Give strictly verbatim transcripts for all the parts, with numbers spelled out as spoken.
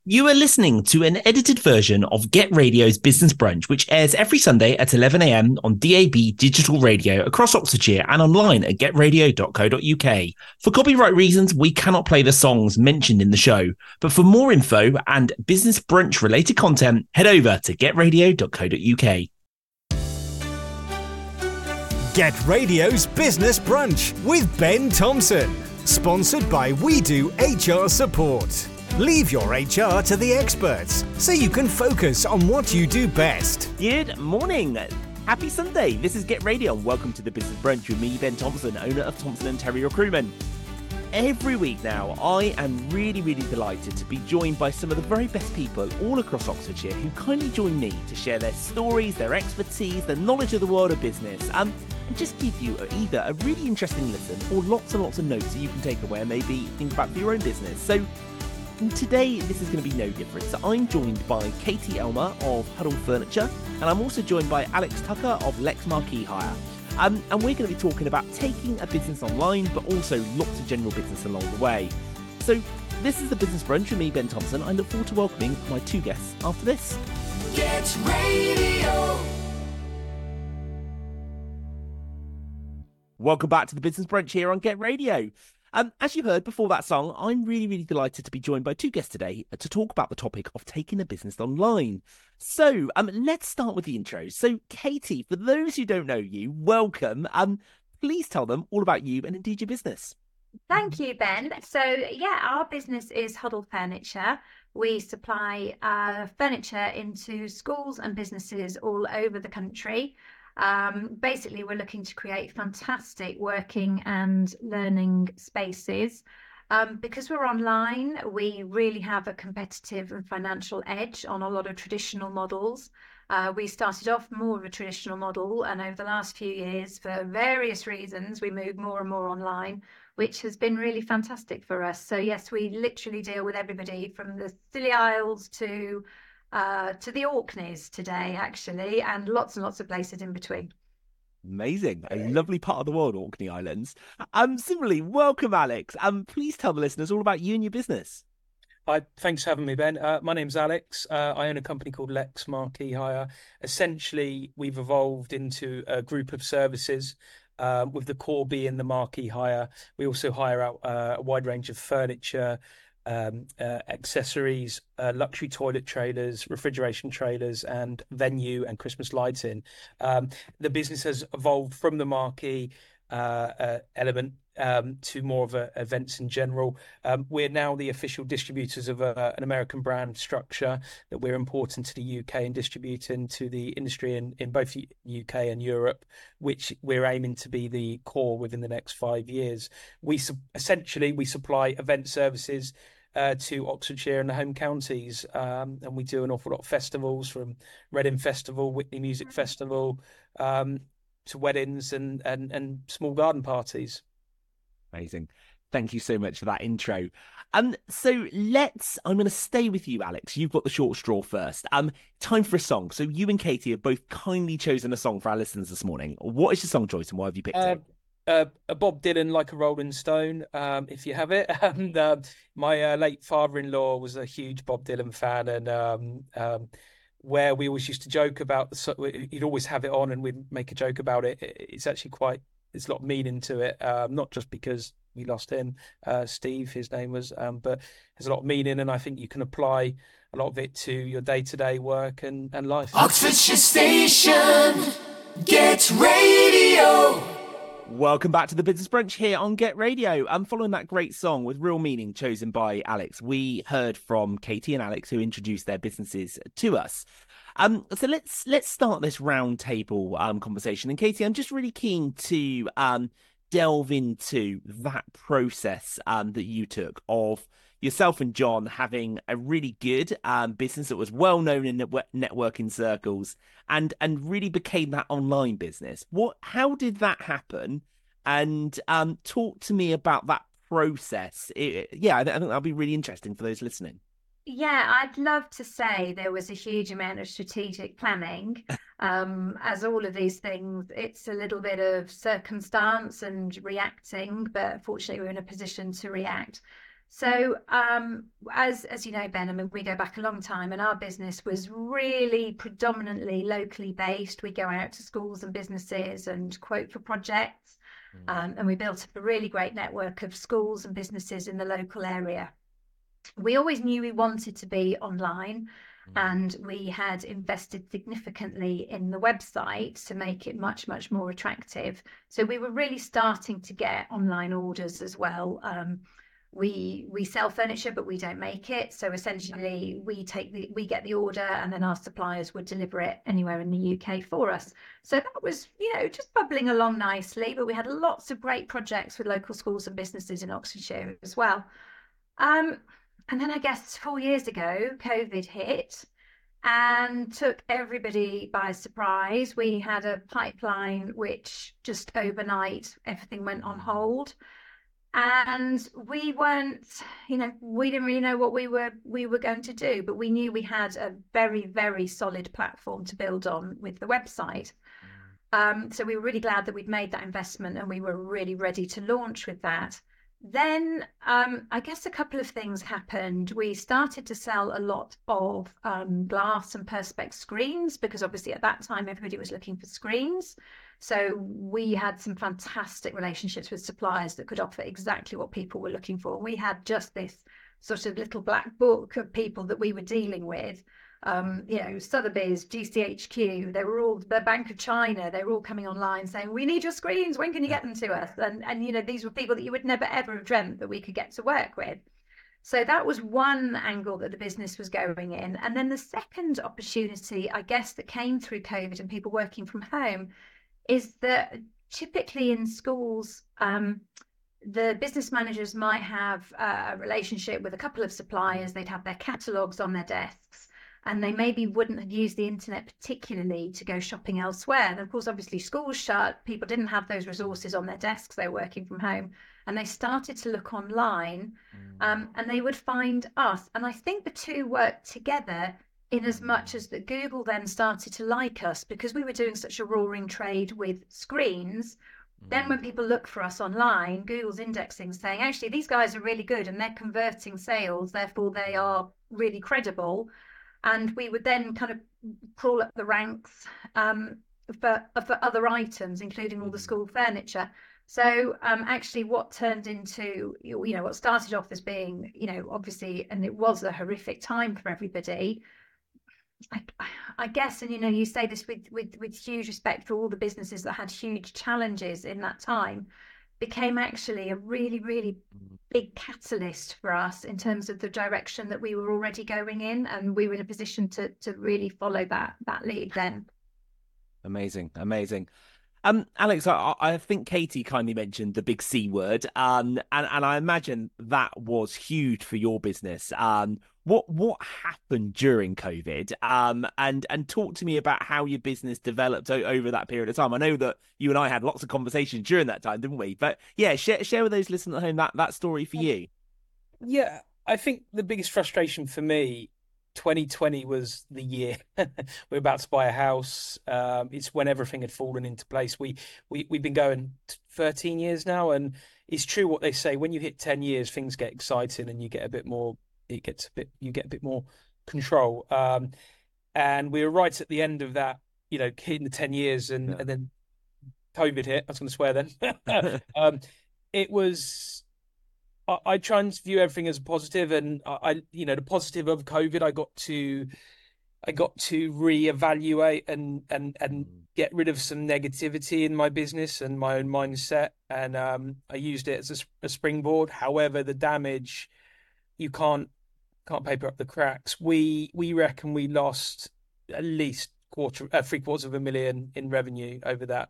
You are listening to an edited version of Get Radio's Business Brunch, which airs every Sunday at eleven a m on D A B digital radio across Oxfordshire and online at get radio dot co dot u k. For copyright reasons, we cannot play the songs mentioned in the show, but for more info and Business Brunch related content, head over to get radio dot co dot u k. Get Radio's Business Brunch with Ben Thompson, sponsored by We Do H R Support. Leave your H R to the experts so you can focus on what you do best. Good morning. Happy Sunday. This is Get Radio and welcome to the Business Brunch with me, Ben Thompson, owner of Thompson and Terry Recruitment. Every week now, I am really, really delighted to be joined by some of the very best people all across Oxfordshire who kindly join me to share their stories, their expertise, their knowledge of the world of business, um, and just give you either a really interesting listen or lots and lots of notes that you can take away and maybe think about for your own business. So And today, this is going to be no different. So I'm joined by Katie Elmer of Huddle Furniture, and I'm also joined by Alex Tucker of Lex Marquee Hire. Um, and we're going to be talking about taking a business online, but also lots of general business along the way. So this is the Business Brunch with me, Ben Thompson. I look forward to welcoming my two guests after this. Get Radio. Welcome back to the Business Brunch here on Get Radio. Um, as you heard before that song, I'm really, really delighted to be joined by two guests today to talk about the topic of taking a business online. So um, let's start with the intro. So Katie, for those who don't know you, welcome. Um, please tell them all about you and indeed your business. Thank you, Ben. So yeah, our business is Huddle Furniture. We supply uh, furniture into schools and businesses all over the country. Um, basically, we're looking to create fantastic working and learning spaces. Um, because we're online, we really have a competitive and financial edge on a lot of traditional models. Uh, we started off more of a traditional model, and over the last few years, for various reasons, we moved more and more online, which has been really fantastic for us. So yes, we literally deal with everybody from the Scilly Isles to Uh, to the Orkneys today, actually, and lots and lots of places in between. Amazing. A lovely part of the world, Orkney Islands. Um, similarly, welcome, Alex. Um, please tell the listeners all about you and your business. Hi, thanks for having me, Ben. Uh, my name's Alex. Uh, I own a company called Lex Marquee Hire. Essentially, we've evolved into a group of services, uh, with the core being the marquee hire. We also hire out uh, a wide range of furniture, um uh, accessories, uh, luxury toilet trailers, refrigeration trailers, and venue and Christmas lighting. Um, the business has evolved from the marquee uh, uh, element um, to more of a, events in general. Um, we're now the official distributors of a, an American brand structure that we're importing to the U K and distributing to the industry in, in both U K and Europe, which we're aiming to be the core within the next five years. We su- essentially we supply event services uh, to Oxfordshire and the home counties, um, and we do an awful lot of festivals, from Reading Festival, Whitney Music Festival, um, to weddings and, and, and small garden parties. Amazing. Thank you so much for that intro. Um, so let's, I'm going to stay with you, Alex. You've got the short straw first. Um, time for a song. So you and Katie have both kindly chosen a song for our listeners this morning. What is your song choice and why have you picked Uh, it? uh, a Bob Dylan, Like a Rolling Stone, um, if you have it. And uh, my uh, late father-in-law was a huge Bob Dylan fan, and um, um, where we always used to joke about the, so- he'd always have it on, and we'd make a joke about it. It- It's actually quite, it's a lot of meaning to it, um, not just because we lost him, uh, Steve, his name was, um, but there's a lot of meaning, and I think you can apply a lot of it to your day-to-day work and, and life. Oxfordshire Station. Get Radio. Welcome back to the Business Brunch here on Get Radio. I'm following that great song with real meaning chosen by Alex. We heard from Katie and Alex who introduced their businesses to us. Um, so let's let's start this round table um, conversation. And Katie, I'm just really keen to um, delve into that process um, that you took of yourself and John having a really good um, business that was well known in network- networking circles and and really became that online business. What? How did that happen? And um, talk to me about that process. It, yeah, I, th- I think that'll be really interesting for those listening. Yeah, I'd love to say there was a huge amount of strategic planning. Um, as all of these things, it's a little bit of circumstance and reacting, but fortunately we're in a position to react. So, um, as as you know, Ben, I mean, we go back a long time, and our business was really predominantly locally based. We go out to schools and businesses and quote for projects, um, and we built up a really great network of schools and businesses in the local area. We always knew we wanted to be online, and we had invested significantly in the website to make it much, much more attractive. So we were really starting to get online orders as well. Um, we we sell furniture, but we don't make it. So essentially, we take the we get the order, and then our suppliers would deliver it anywhere in the U K for us. So that was, you know, just bubbling along nicely. But we had lots of great projects with local schools and businesses in Oxfordshire as well. Um, and then I guess four years ago, COVID hit and took everybody by surprise. We had a pipeline which just overnight, everything went on hold. And we weren't, you know, we didn't really know what we were we were going to do, but we knew we had a very, very solid platform to build on with the website. Um, so we were really glad that we'd made that investment, and we were really ready to launch with that. Then um, I guess a couple of things happened. We started to sell a lot of um, glass and perspex screens, because obviously at that time everybody was looking for screens. So we had some fantastic relationships with suppliers that could offer exactly what people were looking for. We had just this sort of little black book of people that we were dealing with. Um, you know, Sotheby's, G C H Q, they were all, the Bank of China, they were all coming online saying, we need your screens, when can you get them to us? And, and you know, these were people that you would never, ever have dreamt that we could get to work with. So that was one angle that the business was going in. And then the second opportunity, I guess, that came through COVID and people working from home is that typically in schools, um, the business managers might have a relationship with a couple of suppliers. They'd have their catalogues on their desks, and they maybe wouldn't have used the internet particularly to go shopping elsewhere. And of course, obviously, schools shut, people didn't have those resources on their desks, they were working from home, and they started to look online, um, and they would find us. And I think the two worked together in as much as that Google then started to like us, because we were doing such a roaring trade with screens. Then when people look for us online, Google's indexing saying, actually, these guys are really good and they're converting sales, therefore they are really credible. And we would then kind of crawl up the ranks um, for, for other items, including all the school furniture. So um, actually what turned into, you know, what started off as being, you know, obviously, and it was a horrific time for everybody, I, I guess, and you know, you say this with, with with huge respect for all the businesses that had huge challenges in that time, became actually a really, really big catalyst for us in terms of the direction that we were already going in, and we were in a position to to really follow that that lead then. Amazing, amazing. Um, Alex, I, I think Katie kindly mentioned the big C word, um, and and I imagine that was huge for your business. Um, what what happened during COVID? Um, and and talk to me about how your business developed o- over that period of time. I know that you and I had lots of conversations during that time, didn't we? But yeah, share share with those listeners at home that that story for you. Yeah, I think the biggest frustration for me, twenty twenty was the year. We're about to buy a house. Um, it's when everything had fallen into place. We we we've been going thirteen years now, and it's true what they say. When you hit ten years, things get exciting, and you get a bit more. It gets a bit. You get a bit more control. Um, and we were right at the end of that. You know, hitting the ten years, and Yeah. and then COVID hit. I was going to swear then. um, it was. I, I try and view everything as a positive, and I, I, you know, the positive of COVID, I got to, I got to reevaluate and and and get rid of some negativity in my business and my own mindset, and um, I used it as a, a springboard. However, the damage, you can't can't paper up the cracks. We we reckon we lost at least quarter, uh, three quarters of a million in revenue over that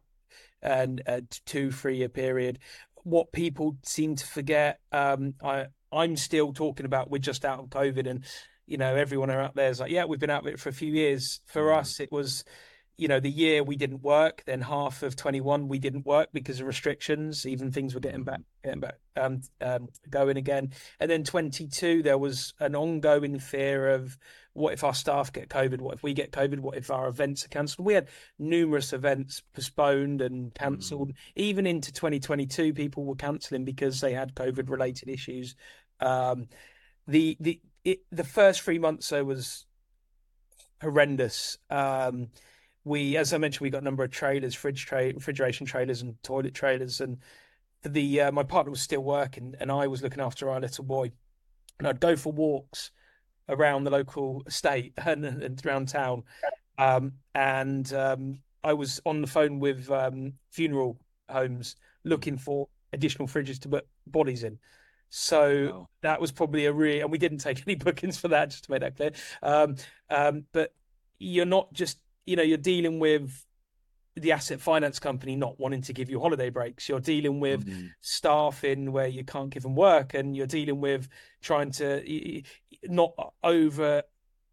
and a two three year period. What people seem to forget, um, I I'm still talking about we're just out of COVID, and you know everyone out there is like, yeah, we've been out of it for a few years. For mm. us, it was, you know, the year we didn't work, then half of twenty-one we didn't work because of restrictions. Even things were getting back, getting back, um, um, going again. And then twenty-two, there was an ongoing fear of what if our staff get COVID? What if we get COVID? What if our events are cancelled? We had numerous events postponed and cancelled. Mm. Even into twenty twenty-two, people were cancelling because they had COVID-related issues. Um, the the it, the first three months though was horrendous. Um, we, as I mentioned, we got a number of trailers, fridge tray, refrigeration trailers, and toilet trailers, and the uh, my partner was still working, and I was looking after our little boy, and I'd go for walks around the local estate and, and around town, um, and um, I was on the phone with um, funeral homes looking for additional fridges to put bodies in. So Wow. that was probably a real, and we didn't take any bookings for that, just to make that clear. Um, um, but you're not just, you know, you're dealing with the asset finance company not wanting to give you holiday breaks. You're dealing with Mm. staffing where you can't give them work, and you're dealing with trying to y- y- not over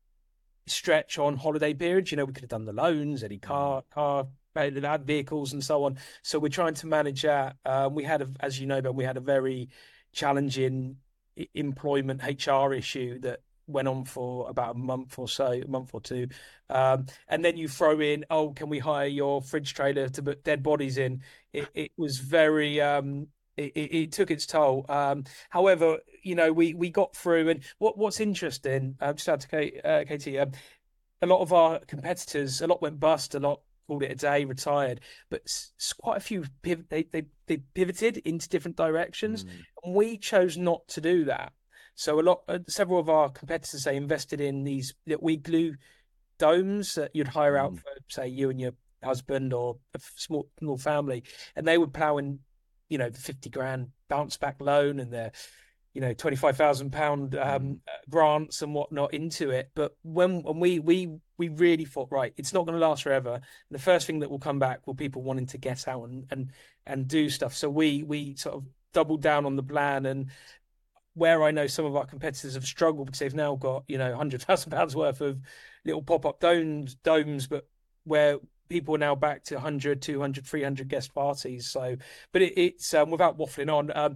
stretch on holiday periods. You know, we could have done the loans, any car, car, had vehicles, and so on. So we're trying to manage that. Um, we had, a, as you know, but we had a very challenging e- employment H R issue that went on for about a month or so, a month or two. Um, and then you throw in, oh, can we hire your fridge trailer to put dead bodies in? It, it was very, um, it, it, it took its toll. Um, however, you know, we we got through. And what what's interesting, uh, just out to Kate, uh, Katie, um, a lot of our competitors, a lot went bust, a lot called it a day, retired, but s- s- quite a few piv- they, they they pivoted into different directions, Mm. and we chose not to do that. So a lot, uh, several of our competitors, they invested in these little we glue domes that you'd hire out Mm. for, say, you and your husband or a f- small small family, and they would plow in, you know, the fifty grand bounce back loan and their, you know, twenty-five thousand pound um, uh, grants and whatnot into it. But when when we we we really thought, right, it's not going to last forever. And the first thing that will come back will people wanting to get out and and and do stuff. So we we sort of doubled down on the plan. And where I know some of our competitors have struggled because they've now got, you know, one hundred thousand pounds worth of little pop-up domes, domes, but where people are now back to one hundred, two hundred, three hundred guest parties. So, but it, it's um, without waffling on, um,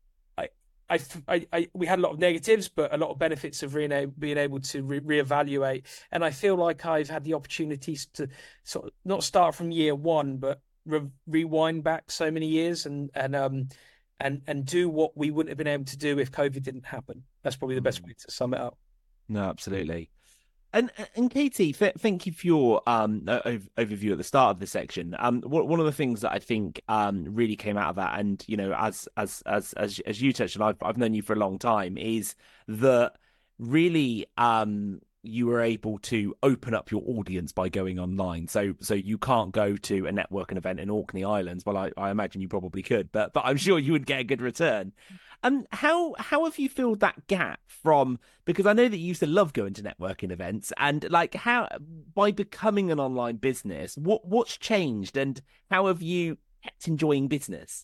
I, I, I, I, we had a lot of negatives, but a lot of benefits of being able, being able to re- reevaluate. And I feel like I've had the opportunities to sort of not start from year one, but re- rewind back so many years and and um and and do what we wouldn't have been able to do if COVID didn't happen. That's probably the best way to sum it up. No, absolutely. And and Katie, th thank you for your um o- ov- overview at the start of the section. Um, one one of the things that I think um really came out of that, and you know, as as as as as you touched, and I've I've known you for a long time, is that really um you were able to open up your audience by going online. So so you can't go to a networking event in Orkney Islands. Well, I, I imagine you probably could, but but I'm sure you would get a good return. Um, how how have you filled that gap from? Because I know that you used to love going to networking events, and like how by becoming an online business, what what's changed, and how have you kept enjoying business?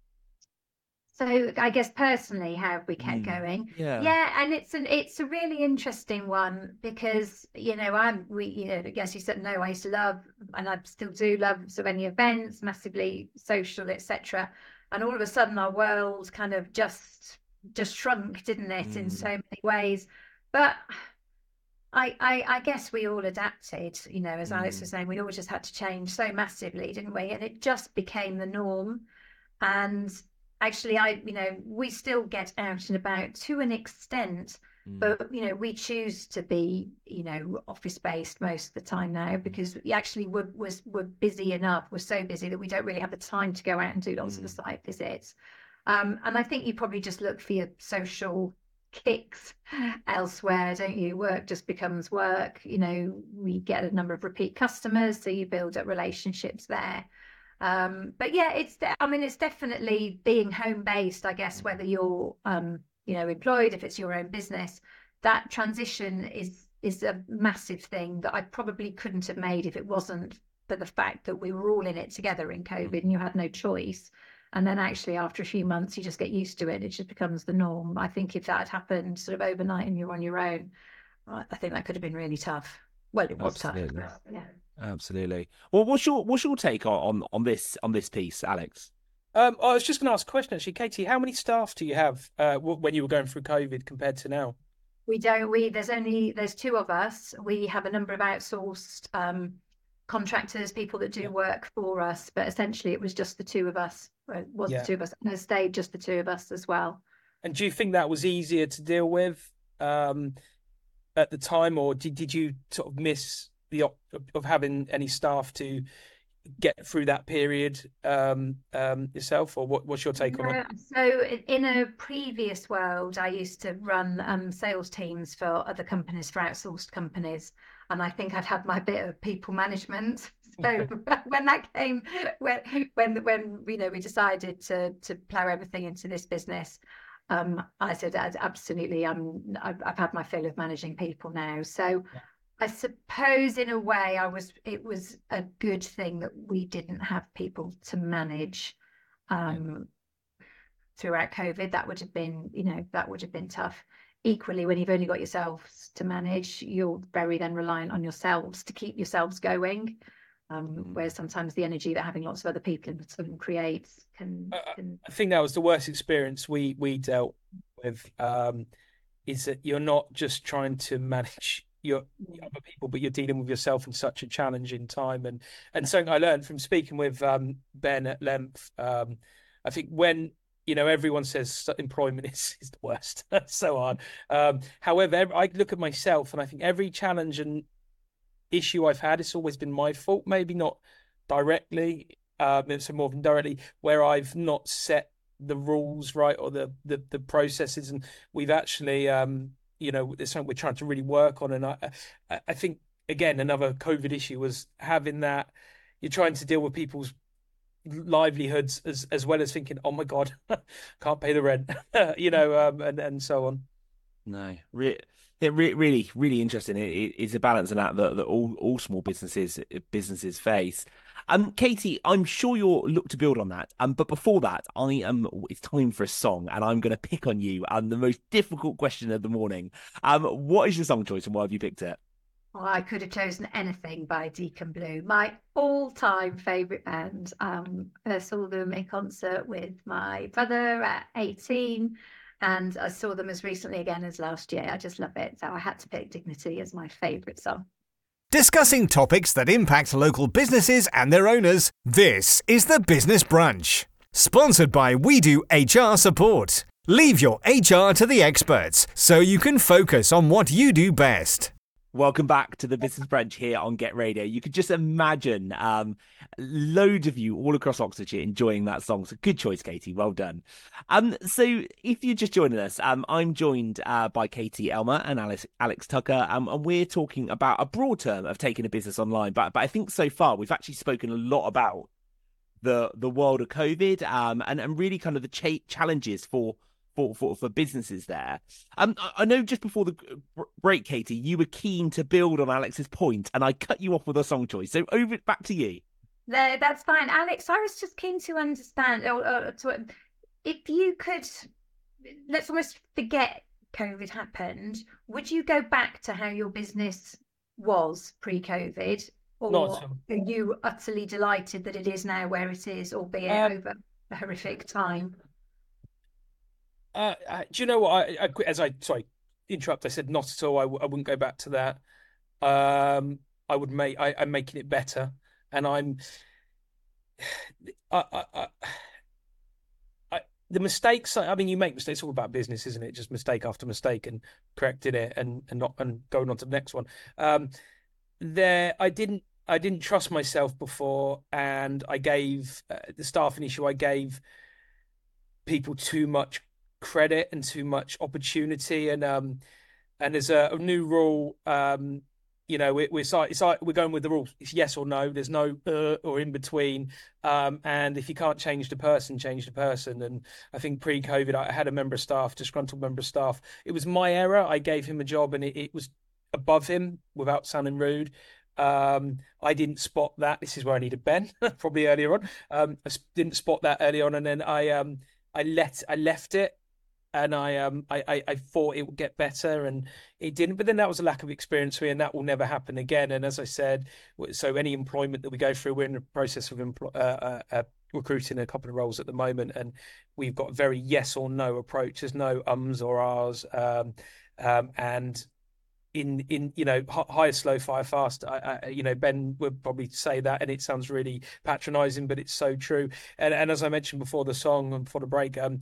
So I guess personally, how have we kept Mm. going? Yeah. Yeah, and it's an it's a really interesting one because you know I'm we you know I guess you said no, I used to love and I still do love so many events, massively social, et cetera. And all of a sudden our world kind of just just shrunk, didn't it, in so Mm. many ways. But I, I I guess we all adapted, you know, as Alex Mm. was saying, we all just had to change so massively, didn't we? And it just became the norm. And actually, I, you know, we still get out and about to an extent, Mm. but, you know, we choose to be, you know, office based most of the time now because we actually we're, we're, we're busy enough. We're so busy that we don't really have the time to go out and do lots of the Mm. site visits. Um, and I think you probably just look for your social kicks elsewhere, don't you? Work just becomes work. You know, we get a number of repeat customers, so you build up relationships there. Um, but yeah, it's de- I mean, it's definitely being home based, I guess, whether you're um, you know, employed, if it's your own business, that transition is is a massive thing that I probably couldn't have made if it wasn't for the fact that we were all in it together in COVID and you had no choice. And then actually after a few months you just get used to it. It just becomes the norm. I think if that had happened sort of overnight and you're on your own, I I think that could have been really tough. Well, it was tough. Absolutely. but yeah. Absolutely. Well, what's your what's your take on on, on this on this piece, Alex? Um, I was just going to ask a question actually, Katie. How many staff do you have uh, w- when you were going through COVID compared to now? We don't, we, there's only, there's two of us. We have a number of outsourced um, contractors, people that do Yeah, work for us, but essentially it was just the two of us. Well, it was the yeah. two of us and it stayed just the two of us as well. and do you think that was easier to deal with um, at the time, or did did you sort of miss the op of having any staff to get through that period um, um, yourself, or what, what's your take on it? No, so in a previous world, I used to run um, sales teams for other companies, for outsourced companies, and I think I'd had my bit of people management. So when that came, when when when you know we decided to to plow everything into this business, um, I said absolutely, I'm I've, I've had my fill of managing people now. So. Yeah. I suppose in a way I was it was a good thing that we didn't have people to manage um throughout COVID. That would have been, you know, that would have been tough. Equally, when you've only got yourselves to manage, you're very then reliant on yourselves to keep yourselves going. Um, whereas sometimes the energy that having lots of other people in the creates can, can... I think that was the worst experience we we dealt with, um, is that you're not just trying to manage your other people, but you're dealing with yourself in such a challenging time. And and something I learned from speaking with um, Ben at length, um, I think when, you know, everyone says employment is, is the worst, it's so hard. Um, however, I look at myself and I think every challenge and issue I've had, it's always been my fault, maybe not directly, um, so more indirectly, where I've not set the rules right, or the the, the processes, and we've actually um you know, it's something we're trying to really work on. And I, I think, again, another COVID issue was having that, you're trying to deal with people's livelihoods as, as well as thinking, oh my God, can't pay the rent, you know, um, and, and so on. No, re it re really, really interesting. It, it, it's a balance in that, that, that all, all small businesses, businesses face. Um, Katie, I'm sure you'll look to build on that. Um, but before that, I am. It's time for a song, and I'm going to pick on you. And the most difficult question of the morning. Um, what is your song choice, and why have you picked it? Well, I could have chosen anything by Deacon Blue, my all-time favourite band. Um, I saw them in concert with my brother at eighteen, and I saw them as recently again as last year. I just love it, so I had to pick Dignity as my favourite song. Discussing topics that impact local businesses and their owners, this is the Business Brunch. Sponsored by We Do H R Support. Leave your H R to the experts so you can focus on what you do best. Welcome back to the Business Brunch here on Get Radio. You could just imagine um, loads of you all across Oxfordshire enjoying that song. So good choice, Katie. Well done. Um, so if you're just joining us, um, I'm joined uh, by Katie Elmer and Alex, Alex Tucker, um, and we're talking about a broad term of taking a business online. But but I think so far we've actually spoken a lot about the the world of COVID um, and and really kind of the cha challenges for. For, for, for businesses there. Um, I know just before the break, Katie, you were keen to build on Alex's point, and I cut you off with a song choice. So over back to you. No, that's fine, Alex. I was just keen to understand, or, or to, if you could, let's almost forget COVID happened. Would you go back to how your business was pre-COVID, or are you utterly delighted that it is now where it is, albeit um, over a horrific time? Uh, uh, do you know what? I, I as I sorry interrupt. I said not at all. I, I wouldn't go back to that. Um, I would make. I, I'm making it better, and I'm. I, I, I, I, the mistakes. I mean, you make mistakes. It's all about business, isn't it? Just mistake after mistake, and correcting it, and and not and going on to the next one. Um, there, I didn't. I didn't trust myself before, and I gave uh, the staffing issue. I gave people too much credit and too much opportunity, and um and there's a, a new rule, um you know, we, we're it's like we're going with the rules. It's yes or no. There's no uh, or in between, um and if you can't change the person, change the person. And I think pre-COVID I had a member of staff, disgruntled member of staff. It was my error. I gave him a job, and it, it was above him, without sounding rude. um I didn't spot that. This is where I needed Ben probably earlier on. um I didn't spot that early on, and then I um I let I left it. And I um I, I I thought it would get better, and it didn't. But then that was a lack of experience for me, and that will never happen again. And as I said, so any employment that we go through, we're in the process of uh, uh, uh, recruiting a couple of roles at the moment, and we've got a very yes or no approach. There's no ums or ahs, um, um, and in in you know hire slow, fire fast. I, I you know Ben would probably say that, and it sounds really patronising, but it's so true. And and as I mentioned before the song and before the break, um.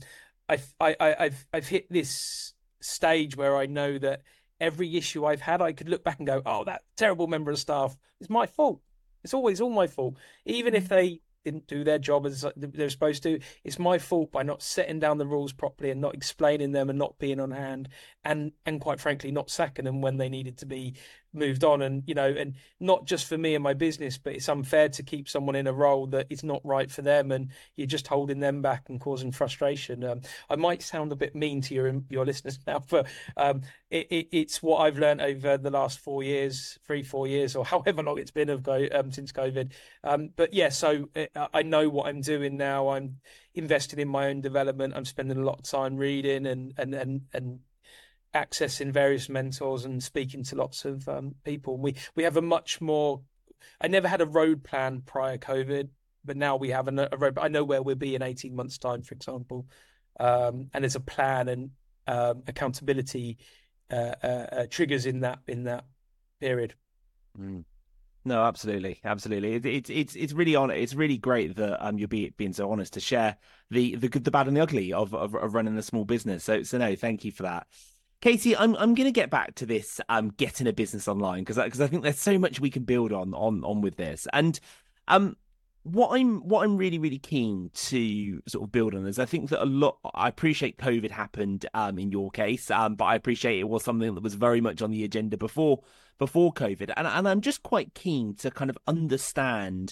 I've I, I, I've I've hit this stage where I know that every issue I've had, I could look back and go, "Oh, that terrible member of staff is my fault. It's always all my fault, even if they didn't do their job as they're supposed to. It's my fault by not setting down the rules properly and not explaining them and not being on hand, and and quite frankly, not sacking them when they needed to be moved on. And you know, and not just for me and my business, but it's unfair to keep someone in a role that is not right for them, and you're just holding them back and causing frustration. Um, I might sound a bit mean to your your listeners now, but um, it, it, it's what I've learned over the last four years, three, four years, or however long it's been of go um, since COVID. Um, but yeah, so uh, I know what I'm doing now. I'm invested in my own development. I'm spending a lot of time reading and and and and accessing various mentors and speaking to lots of um, people. We we have a much more. I never had a road plan prior COVID, but now we have a, a road. I know where we'll be in eighteen months' time, for example, um, and there's a plan and um, accountability uh, uh, uh, triggers in that in that period. Mm. No, absolutely, absolutely. It's it, it's it's really on. It's really great that um you're be, being so honest to share the the good, the bad, and the ugly of of, of running a small business. So so no, thank you for that. Katie, I'm I'm going to get back to this um getting a business online because because I think there's so much we can build on on on with this. And um what I'm what I'm really really keen to sort of build on is I think that a lot. I appreciate COVID happened um in your case, um but I appreciate it was something that was very much on the agenda before before COVID, and and I'm just quite keen to kind of understand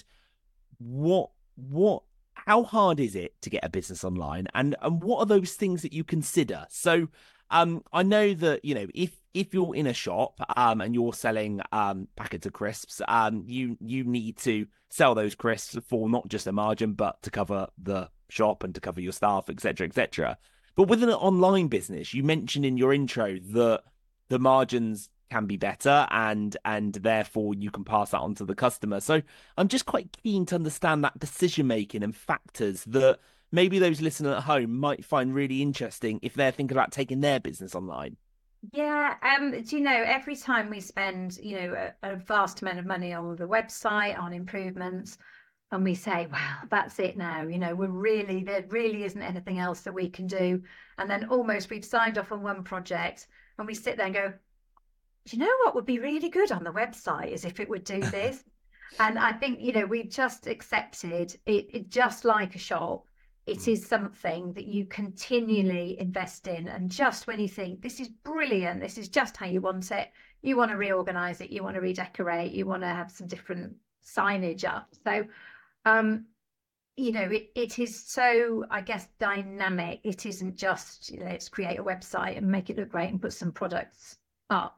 what what how hard is it to get a business online, and and what are those things that you consider. So um, I know that, you know, if if you're in a shop um, and you're selling um, packets of crisps, um, you you need to sell those crisps for not just a margin, but to cover the shop and to cover your staff, et cetera, et cetera. But with an online business, you mentioned in your intro that the margins can be better, and and therefore you can pass that on to the customer. So I'm just quite keen to understand that decision making and factors that maybe those listening at home might find really interesting if they're thinking about taking their business online. Yeah, um, do you know, every time we spend, you know, a, a vast amount of money on the website, on improvements, and we say, well, that's it now, you know, we're really, there really isn't anything else that we can do. And then almost we've signed off on one project and we sit there and go, do you know what would be really good on the website is if it would do this? And I think, you know, we've just accepted it, it just like a shop. It is something that you continually invest in. And just when you think this is brilliant, this is just how you want it, you want to reorganize it, you want to redecorate, you want to have some different signage up. So, um, you know, it, it is so, I guess, dynamic. It isn't just, you know, let's create a website and make it look great and put some products up.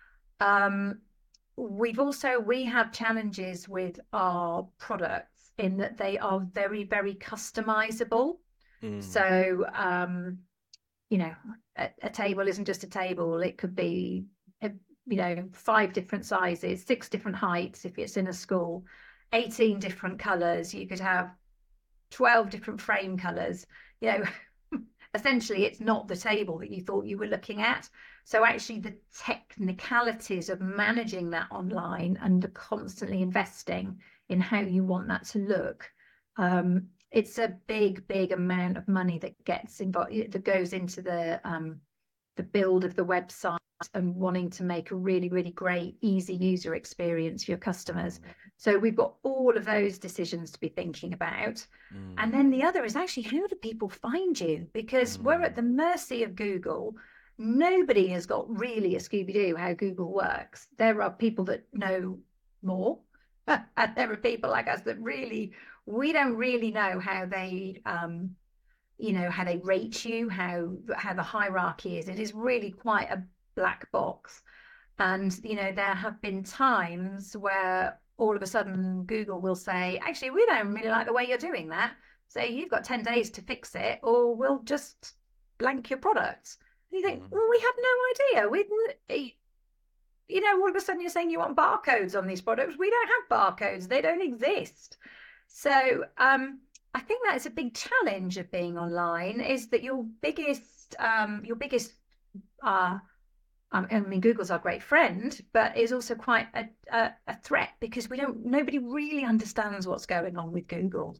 Um, we've also, we have challenges with our products in that they are very, very customizable. Mm. So, um, you know, a, a table isn't just a table. It could be, a, you know, five different sizes, six different heights if it's in a school, eighteen different colors. You could have twelve different frame colors. You know, essentially, it's not the table that you thought you were looking at. So actually, the technicalities of managing that online and constantly investing in how you want that to look, um, it's a big, big amount of money that gets involved, that goes into the um, the build of the website and wanting to make a really, really great, easy user experience for your customers. So we've got all of those decisions to be thinking about. Mm. And then the other is actually, how do people find you? Because mm. we're at the mercy of Google. Nobody has got really a Scooby-Doo how Google works. There are people that know more. And there are people like us that really, we don't really know how they, um, you know, how they rate you, how how the hierarchy is. It is really quite a black box. And, you know, there have been times where all of a sudden Google will say, actually, we don't really like the way you're doing that. So you've got ten days to fix it, or we'll just blank your products. And you think, well, we had no idea. We You know, all of a sudden you're saying you want barcodes on these products. We don't have barcodes. They don't exist. So um, I think that is a big challenge of being online, is that your biggest, um, your biggest, uh, um, I mean, Google's our great friend, but is also quite a, a, a threat, because we don't, nobody really understands what's going on with Google.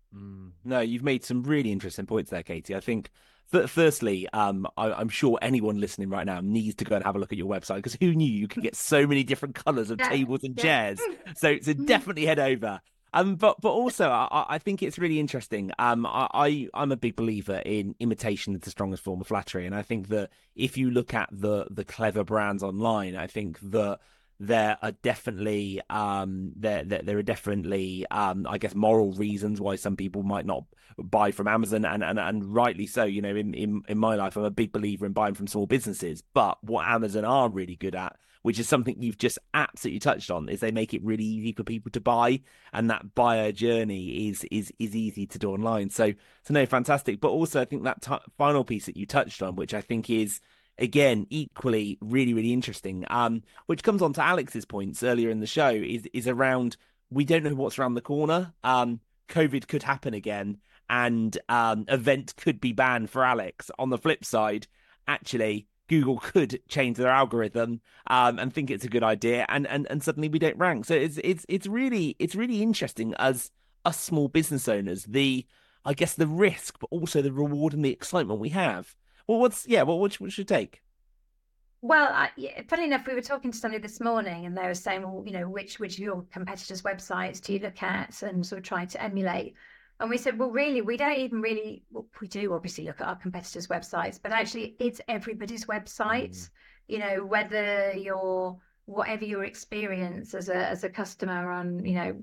Mm. No, you've made some really interesting points there, Katie. I think, th- firstly, um, I- I'm sure anyone listening right now needs to go and have a look at your website, because who knew you could get so many different colours of Yeah, tables and yeah. chairs? So, so definitely head over. Um, but but also, I, I I think it's really interesting. Um, I, I I'm a big believer in imitation is the strongest form of flattery, and I think that if you look at the the clever brands online, I think that there are definitely um there there, there are definitely um I guess moral reasons why some people might not buy from Amazon, and and, and rightly so. You know, in, in in my life, I'm a big believer in buying from small businesses. But what Amazon are really good at, which is something you've just absolutely touched on, is they make it really easy for people to buy, and that buyer journey is is is easy to do online. So so no, fantastic. But also, I think that t- final piece that you touched on, which I think is again equally really really interesting, um which comes on to Alex's points earlier in the show, is is around, we don't know what's around the corner. um COVID could happen again, and um event could be banned for Alex. On the flip side, actually Google could change their algorithm um and think it's a good idea, and and and suddenly we don't rank. So it's it's it's really it's really interesting as us small business owners, the, I guess, the risk, but also the reward and the excitement we have. Well, what's yeah? Well, what what's your take? Well, I, yeah, funny enough, we were talking to somebody this morning, and they were saying, well, you know, which which of your competitors' websites do you look at and sort of try to emulate? And we said, well, really, we don't even really. Well, we do obviously look at our competitors' websites, but actually, it's everybody's Mm. websites. You know, whether you're whatever your experience as a as a customer on, you know,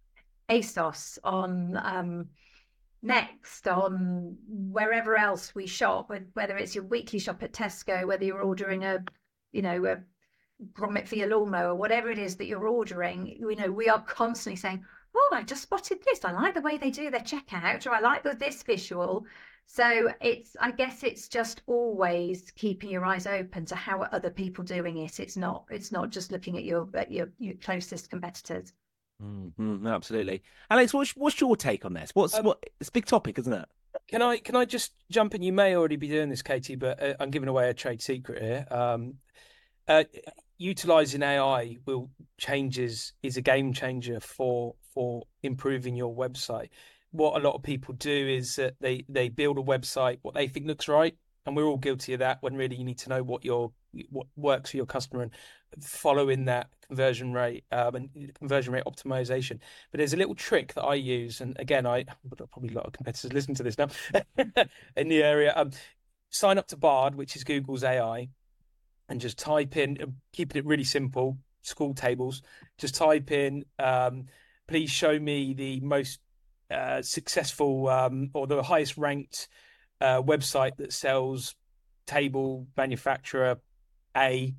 ASOS, on um, Next, on wherever else we shop, whether it's your weekly shop at Tesco, whether you're ordering a, you know, a grommet for your lawnmower, whatever it is that you're ordering, you know, we are constantly saying, oh, I just spotted this. I like the way they do their checkout, or I like the, this visual. So it's, I guess it's just always keeping your eyes open to how are other people doing it. It's not, it's not just looking at your, at your, your closest competitors. Mm, absolutely, Alex. What's what's your take on this? What's Um, what? It's a big topic, isn't it? can I can I just jump in? You may already be doing this, Katie, but uh, I'm giving away a trade secret here. Um, uh, utilizing A I will changes is a game changer for for improving your website. What a lot of people do is that they they build a website what they think looks right, and we're all guilty of that. When really you need to know what your what works for your customer and following that conversion rate um, and conversion rate optimization. But there's a little trick that I use, and again, I probably a lot of competitors listen to this now in the area. Um, sign up to Bard, which is Google's A I, and just type in, keeping it really simple, school tables. Just type in, um, please show me the most uh, successful um, or the highest ranked uh, website that sells table manufacturer A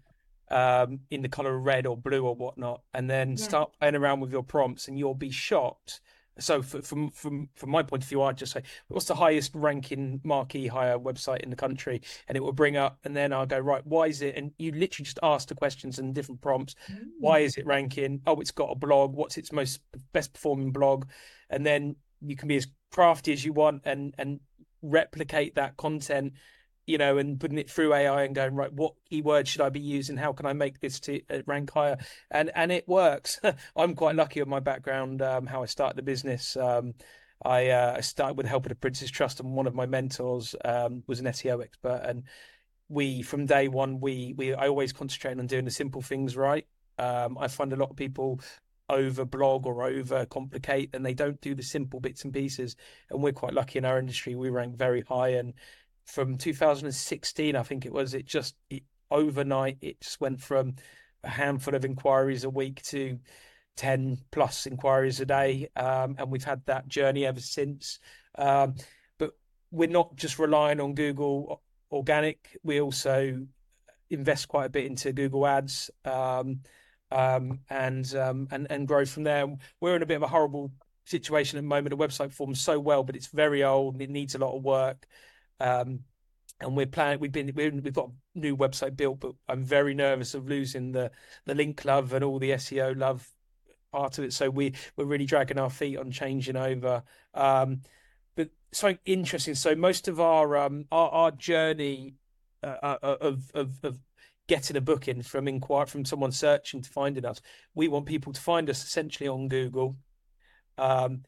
um, in the color of red or blue or whatnot, and then Yeah. start playing around with your prompts, and you'll be shocked. So, for, from from from my point of view, I'd just say, what's the highest ranking marquee hire website in the country, and it will bring up, and then I'll go, right, why is it? And you literally just ask the questions and different prompts. Why is it ranking? Oh, it's got a blog. What's its most best performing blog? And then you can be as crafty as you want and and replicate that content, you know, and putting it through A I and going, right, what keywords should I be using? How can I make this to uh, rank higher? And and it works. I'm quite lucky with my background, um, how I started the business. Um, I uh, I started with the help of the Prince's Trust, and one of my mentors um, was an S E O expert. And we, from day one, we we I always concentrate on doing the simple things right. Um, I find a lot of people over blog or over complicate, and they don't do the simple bits and pieces. And we're quite lucky in our industry; we rank very high. And from two thousand sixteen, I think it was, it just it, overnight it just went from a handful of inquiries a week to ten plus inquiries a day, um, and we've had that journey ever since. Um, but we're not just relying on Google organic; we also invest quite a bit into Google Ads, um, um, and um, and and grow from there. We're in a bit of a horrible situation at the moment. The website performs so well, but it's very old and it needs a lot of work. Um, and we're planning. We've been we've got a new website built, but I'm very nervous of losing the the link love and all the S E O love part of it. So we we're really dragging our feet on changing over. Um, but something interesting. So most of our um our, our journey uh, uh, of of of getting a booking from inquire from someone searching to finding us, we want people to find us essentially on Google. Um,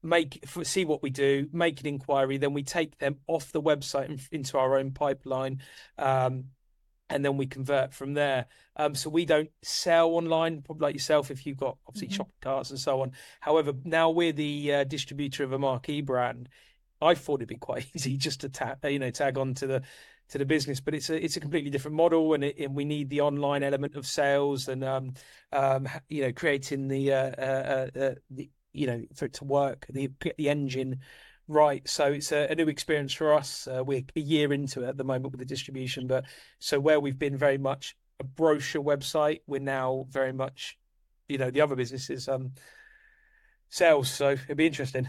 make see what we do, make an inquiry, then we take them off the website and into our own pipeline, um, and then we convert from there. Um, so we don't sell online, probably like yourself, if you've got obviously Mhm. shopping carts and so on. However, now we're the uh, distributor of a marquee brand. I thought it'd be quite easy just to tag, you know, tag on to the to the business, but it's a it's a completely different model, and, it, and we need the online element of sales and um, um, you know, creating the uh, uh, uh, the you know, for it to work, the the engine right. So it's a, a new experience for us. Uh, we're a year into it at the moment with the distribution, but so where we've been very much a brochure website, we're now very much, you know, the other businesses um sales. So it'll be interesting.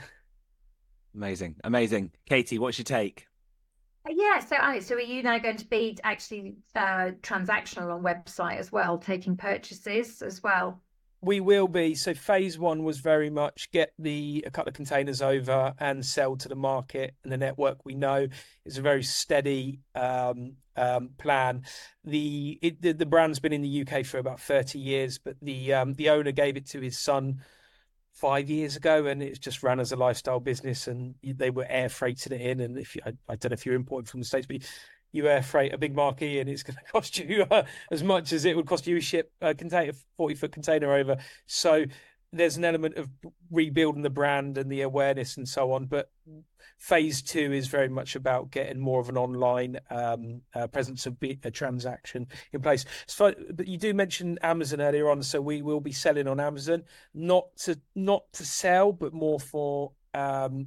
Amazing, amazing. Katie, what's your take? Yeah, so Alex, so are you now going to be actually uh, transactional on website as well, taking purchases as well? We will be. So phase one was very much get the a couple of containers over and sell to the market and the network we know. It's a very steady um, um, plan. The, it, the the brand's been in the U K for about thirty years, but the um, the owner gave it to his son five years ago, and it's just ran as a lifestyle business, and they were air freighting it in. And if you, I, I don't know if you're importing from the States, but you air freight a big marquee and it's going to cost you uh, as much as it would cost you to ship a container, forty foot container over. So there's an element of rebuilding the brand and the awareness and so on. But phase two is very much about getting more of an online um, uh, presence of a transaction in place. So, but you do mention Amazon earlier on, so we will be selling on Amazon, not to not to sell, but more for um,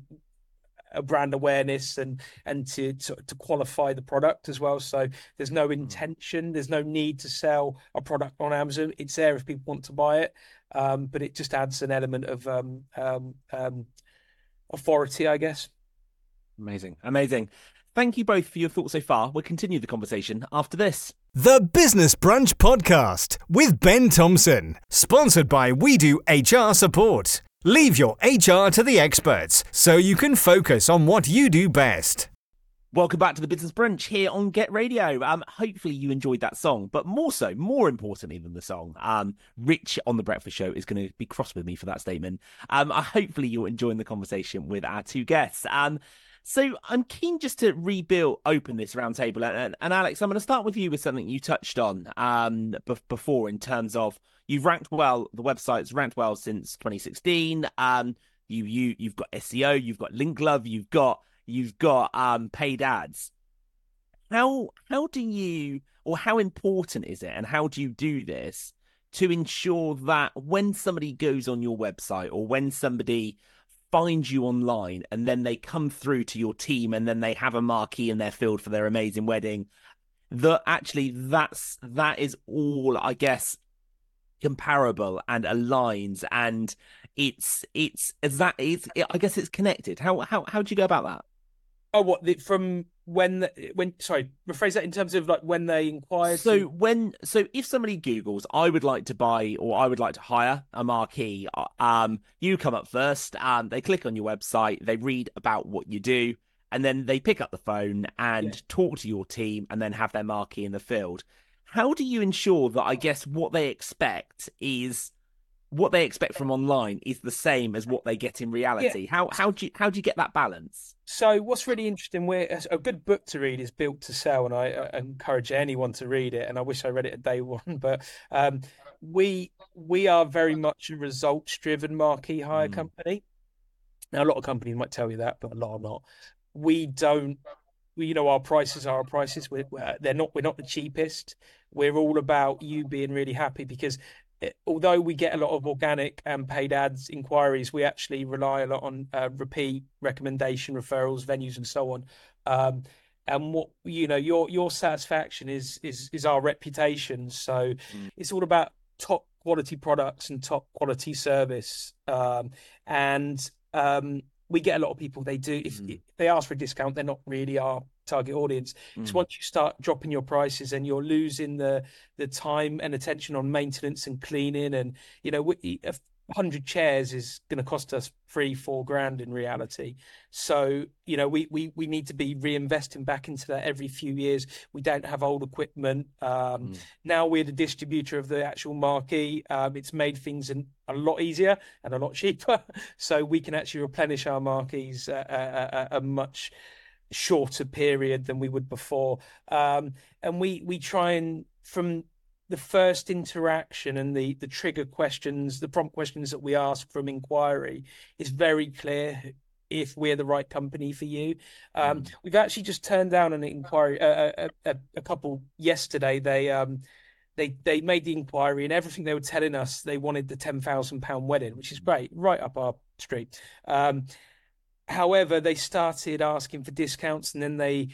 a brand awareness and and to, to to qualify the product as well. So there's no intention, there's no need to sell a product on Amazon. It's there if people want to buy it, um, but it just adds an element of um, um, um, authority, I guess. Amazing, amazing. Thank you both for your thoughts so far. We'll continue the conversation after this. The Business Brunch Podcast with Ben Thompson, sponsored by We Do H R Support. Leave your H R to the experts so you can focus on what you do best. Welcome back to the Business Brunch here on Get Radio. Um, hopefully you enjoyed that song, but more so, more importantly than the song, um, Rich on the Breakfast Show is going to be cross with me for that statement. Um, I hopefully you're enjoying the conversation with our two guests. Um, so I'm keen just to rebuild, open this roundtable, and, and, and Alex, I'm going to start with you with something you touched on um b- before in terms of you've ranked well, the website's ranked well since twenty sixteen. Um, you you you've got S E O, you've got Link Glove, you've got you've got um paid ads. How how do you, or how important is it, and how do you do this to ensure that when somebody goes on your website or when somebody finds you online and then they come through to your team and then they have a marquee in their field for their amazing wedding, that actually that's that is all, I guess, comparable and aligns, and it's it's is that it's I guess it's connected. How how how do you go about that? Oh, what the, from when the, when sorry, rephrase that in terms of like when they inquire. So to... when so if somebody Googles, I would like to buy or I would like to hire a marquee, um, you come up first. Um, they click on your website, they read about what you do, and then they pick up the phone and Yeah. talk to your team, and then have their marquee in the field. How do you ensure that, I guess, what they expect is what they expect from online is the same as what they get in reality? Yeah. How how do you how do you get that balance? So what's really interesting, we're, a good book to read is Built to Sell, and I, I encourage anyone to read it. And I wish I read it at day one, but um, we we are very much a results-driven marquee hire Mm. company. Now, a lot of companies might tell you that, but a lot are not. We don't. We, you know, our prices are our prices. We're, we're they're not. We're not the cheapest. We're all about you being really happy, because although we get a lot of organic and paid ads inquiries, we actually rely a lot on uh, repeat recommendation, referrals, venues, and so on. Um, and what you know, your your satisfaction is is is our reputation. So Mm. it's all about top quality products and top quality service. Um, and um, we get a lot of people. They do if, Mm. if they ask for a discount, they're not really our target audience. It's Mm. once you start dropping your prices and you're losing the the time and attention on maintenance and cleaning, and you know, we, hundred chairs is going to cost us three, four grand in reality. So, you know, we, we, we need to be reinvesting back into that every few years. We don't have old equipment. Um, mm. Now we're the distributor of the actual marquee. Um, it's made things in, a lot easier and a lot cheaper. So we can actually replenish our marquees at a, a, a much shorter period than we would before. Um, and we, we try and, from the first interaction and the the trigger questions, the prompt questions that we ask from inquiry, is very clear if we're the right company for you. Um, mm. We've actually just turned down an inquiry, uh, a, a, a couple yesterday. They um they they made the inquiry, and everything they were telling us, they wanted the ten thousand pound wedding, which is great, right up our street. Um, however, they started asking for discounts, and then they.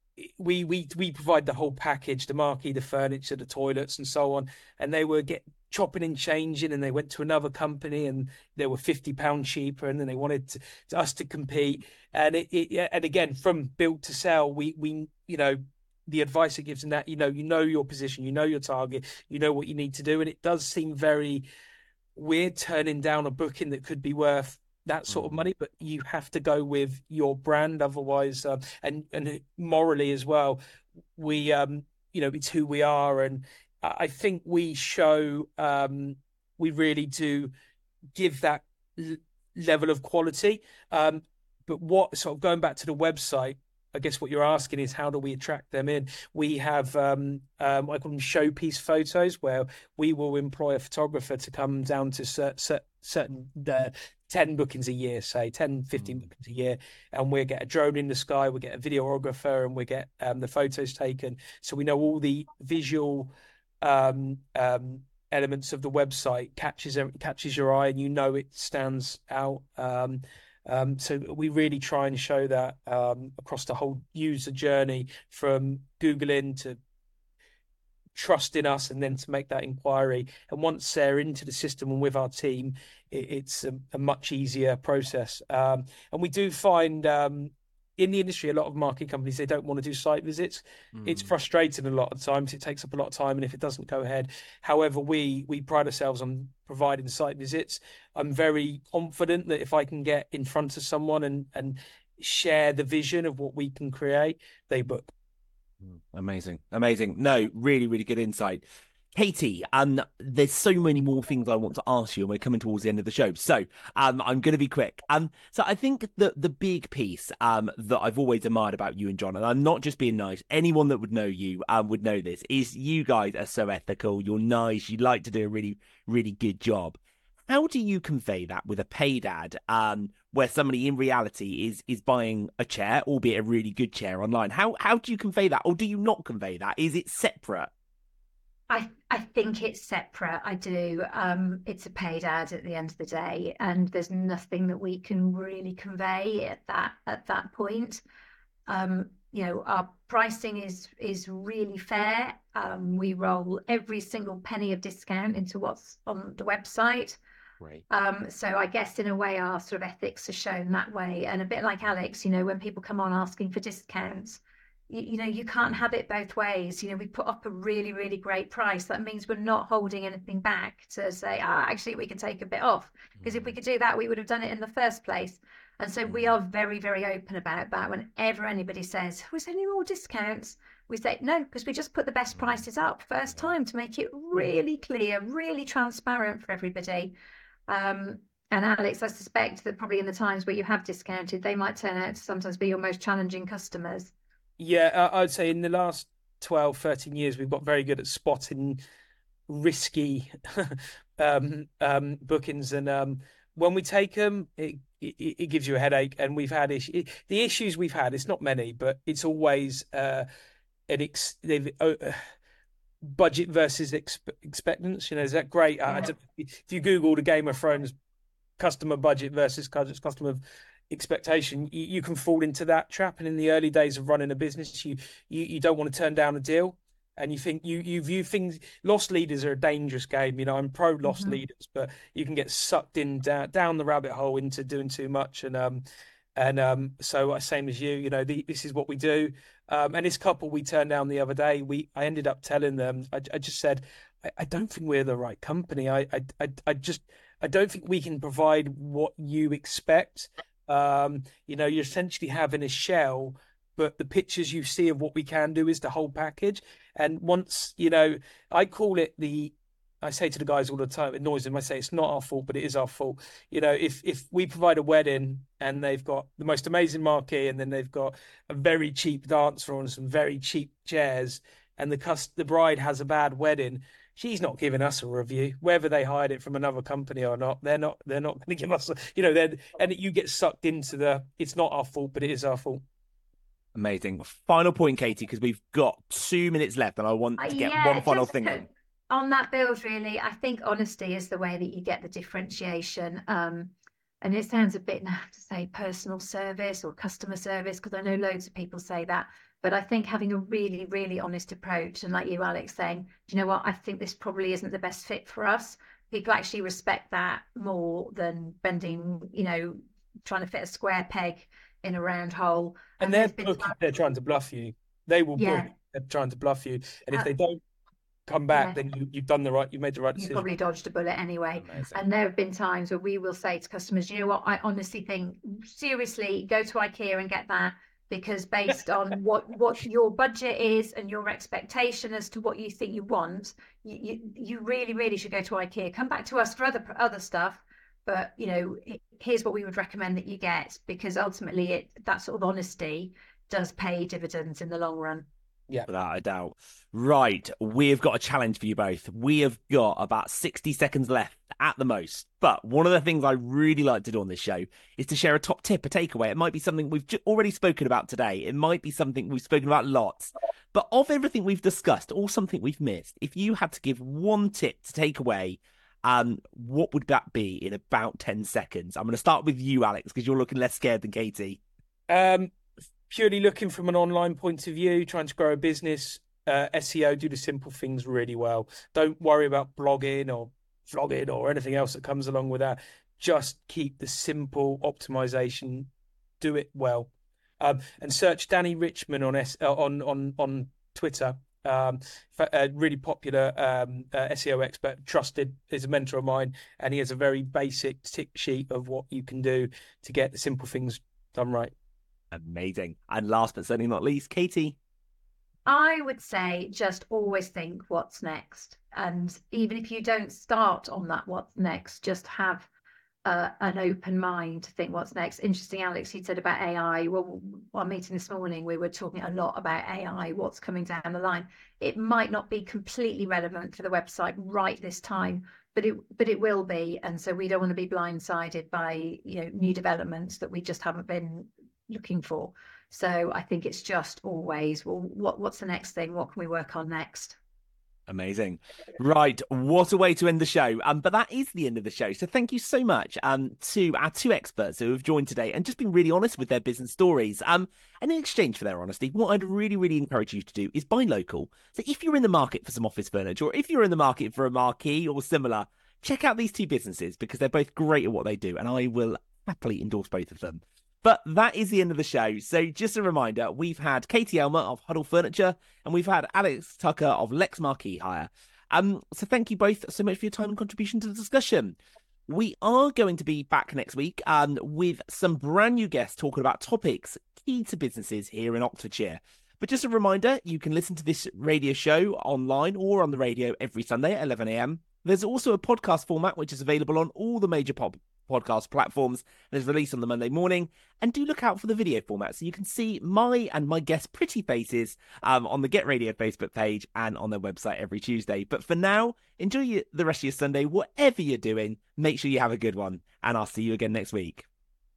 We we we provide the whole package, the marquee, the furniture, the toilets, and so on. And they were get chopping and changing, and they went to another company, and they were fifty pounds cheaper, and then they wanted to, to us to compete. And it, it and again, from build to sell, we we you know the advice it gives in that you know you know your position, you know your target, you know what you need to do, and it does seem very weird turning down a booking that could be worth that sort of money, but you have to go with your brand, otherwise, um, and and morally as well. We, um, you know, it's who we are, and I think we show, um, we really do give that l- level of quality. Um, but what sort of going back to the website, I guess what you're asking is how do we attract them in? We have, um, um, I call them showpiece photos, where we will employ a photographer to come down to certain certain uh, ten bookings a year, say ten, fifteen mm. bookings a year, and we get a drone in the sky, we get a videographer, and we get um, the photos taken. So we know all the visual um, um, elements of the website catches catches your eye, and you know it stands out. Um, um, so we really try and show that um, across the whole user journey, from Googling to trusting us, and then to make that inquiry. And once they're into the system and with our team, it, it's a, a much easier process. Um, and we do find um, in the industry, a lot of marketing companies, they don't want to do site visits. Mm. It's frustrating a lot of times. It takes up a lot of time, and if it doesn't go ahead. However, we we pride ourselves on providing site visits. I'm very confident that if I can get in front of someone and and share the vision of what we can create, they book. Amazing, amazing. No, really, really good insight. Katie, um, there's so many more things I want to ask you, and we're coming towards the end of the show. So um, I'm going to be quick. Um, so I think the, the big piece um, that I've always admired about you and John, and I'm not just being nice, anyone that would know you um, would know this, is you guys are so ethical, you're nice, you like to do a really, really good job. How do you convey that with a paid ad um, where somebody in reality is is buying a chair, albeit a really good chair online? How how do you convey that? Or do you not convey that? Is it separate? I, I think it's separate. I do. Um, it's a paid ad at the end of the day, and there's nothing that we can really convey at that at that point. Um, you know, our pricing is is really fair. Um, we roll every single penny of discount into what's on the website. Right. Um, so I guess in a way our sort of ethics are shown that way. And a bit like Alex, you know, when people come on asking for discounts, you, you know, you can't have it both ways. You know, we put up a really, really great price. That means we're not holding anything back to say, ah, actually, we can take a bit off. Because if we could do that, we would have done it in the first place. And so we are very, very open about that. Whenever anybody says, was there any more discounts? We say, no, because we just put the best prices up first time to make it really clear, really transparent for everybody. Um, and Alex, I suspect that probably in the times where you have discounted, they might turn out to sometimes be your most challenging customers. Yeah, I'd say in the last twelve, thirteen years, we've got very good at spotting risky um, um, bookings. And um, when we take them, it, it, it gives you a headache. And we've had issues. The issues we've had, it's not many, but it's always uh, an ex- they've, uh, budget versus exp- expectance. You know, is that great? Yeah. Uh, if you Google the Game of Thrones customer budget versus customer expectation, you, you can fall into that trap. And in the early days of running a business, you you, you don't want to turn down a deal, and you think you you view things. Loss leaders are a dangerous game. You know, I'm pro loss mm-hmm. leaders, but you can get sucked in down, down the rabbit hole into doing too much. And um and um so same as you, you know, the, this is what we do. Um, and this couple we turned down the other day, we I ended up telling them, I, I just said, I, I don't think we're the right company. I, I, I, I just, I don't think we can provide what you expect. Um, you know, you're essentially having a shell, but the pictures you see of what we can do is the whole package. And once, you know, I call it the, I say to the guys all the time, it annoys them. I say it's not our fault, but it is our fault. You know, if if we provide a wedding and they've got the most amazing marquee, and then they've got a very cheap dance floor and some very cheap chairs, and the cus- the bride has a bad wedding, she's not giving us a review, whether they hired it from another company or not. They're not. They're not going to give us, a, you know. Then and you get sucked into the. It's not our fault, but it is our fault. Amazing. Final point, Katie, because we've got two minutes left, and I want to get Uh, yeah, one final just thing to- in. on that build, really, I think honesty is the way that you get the differentiation. Um, and it sounds a bit naff to say personal service or customer service, because I know loads of people say that. But I think having a really, really honest approach, and like you, Alex, saying, do you know what, I think this probably isn't the best fit for us. People actually respect that more than bending, you know, trying to fit a square peg in a round hole. And, And they're there's been booking, times- they're trying to bluff you. They will Yeah. book. They're trying to bluff you, and if Uh, they don't come back, yeah. then you, you've done the right. You made the right You decision. probably dodged a bullet anyway. Amazing. And there have been times where we will say to customers, you know what, I honestly think, seriously, go to IKEA and get that, because based on what what your budget is and your expectation as to what you think you want, you, you, you really, really should go to IKEA. Come back to us for other other stuff, but you know, here's what we would recommend that you get, because ultimately it that sort of honesty does pay dividends in the long run. Yeah. Without a doubt. Right, we've got a challenge for you both. We have got about sixty seconds left at the most. But one of the things I really like to do on this show is to share a top tip, a takeaway. It might be something we've j- already spoken about today. It might be something we've spoken about lots. But of everything we've discussed or something we've missed, if you had to give one tip to take away, um, what would that be in about ten seconds? I'm going to start with you, Alex, because you're looking less scared than Katie. Um, purely looking from an online point of view, trying to grow a business, uh, S E O, do the simple things really well. Don't worry about blogging or vlogging or anything else that comes along with that. Just keep the simple optimization, do it well. Um, and search Danny Richmond on S- uh, on on on Twitter. Um, a really popular um, uh, S E O expert, trusted, is a mentor of mine, and he has a very basic tick sheet of what you can do to get the simple things done right. Amazing. And last but certainly not least, Katie. I would say just always think what's next. And even if you don't start on that what's next, just have uh, an open mind to think what's next. Interesting, Alex, you said about A I. Well, our meeting this morning, we were talking a lot about A I, what's coming down the line. It might not be completely relevant for the website right this time, but it but it will be. And so we don't want to be blindsided by, you know, new developments that we just haven't been looking for. So I think it's just always, well, what what's the next thing? What can we work on next? Amazing. Right. What a way to end the show. Um, but that is the end of the show. So thank you so much um, to our two experts who have joined today and just been really honest with their business stories. Um, and in exchange for their honesty, what I'd really, really encourage you to do is buy local. So if you're in the market for some office furniture, or if you're in the market for a marquee or similar, check out these two businesses because they're both great at what they do. And I will happily endorse both of them. But that is the end of the show. So just a reminder, we've had Katie Elmer of Huddle Furniture and we've had Alex Tucker of Lex Marquee Hire. Um, so thank you both so much for your time and contribution to the discussion. We are going to be back next week um, with some brand new guests talking about topics key to businesses here in Oxfordshire. But just a reminder, you can listen to this radio show online or on the radio every Sunday at eleven a.m. There's also a podcast format which is available on all the major pop podcast platforms and is released on the Monday morning. And do look out for the video format so you can see my and my guests' pretty faces um, on the Get Radio Facebook page and on their website every Tuesday. But for now, enjoy the rest of your Sunday, whatever you're doing. Make sure you have a good one, and I'll see you again next week.